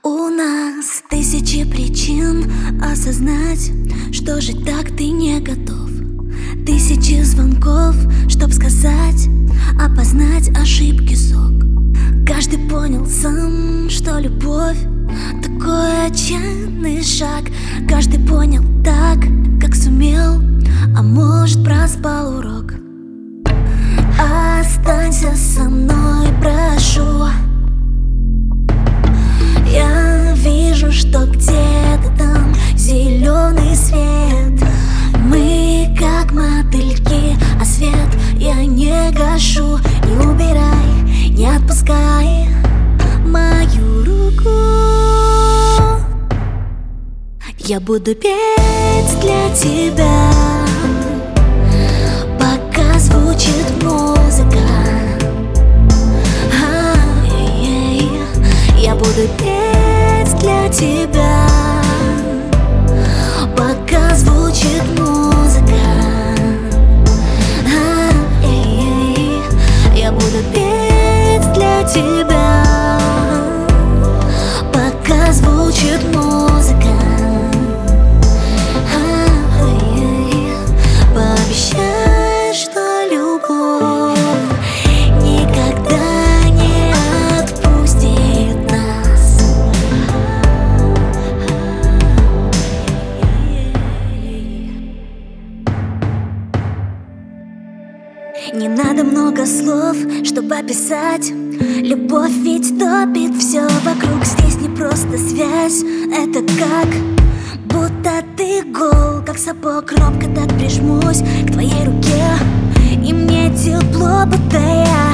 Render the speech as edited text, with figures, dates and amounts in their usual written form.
У нас тысячи причин осознать, что жить так ты не готов. Тысячи звонков, чтоб сказать, опознать ошибки сок. Каждый понял сам, что любовь такой отчаянный шаг. Каждый понял так, как сумел, а может проспал урок. Останься со мной, прошу. Я вижу, что где-то там зеленый свет. Мы как мотыльки, а свет я не гашу. Не убирай, не отпускай мою руку. Я буду петь для тебя, пока звучит музыка. Я буду петь для тебя, пока звучит музыка. Я буду петь для тебя, пока звучит музыка. Пообещай, что любовь никогда не отпустит нас. Не надо много слов, чтобы описать любовь, ведь топит все вокруг. Здесь не просто связь, это как будто ты гол, как сапог. Робко так прижмусь к твоей руке, и мне тепло, будто я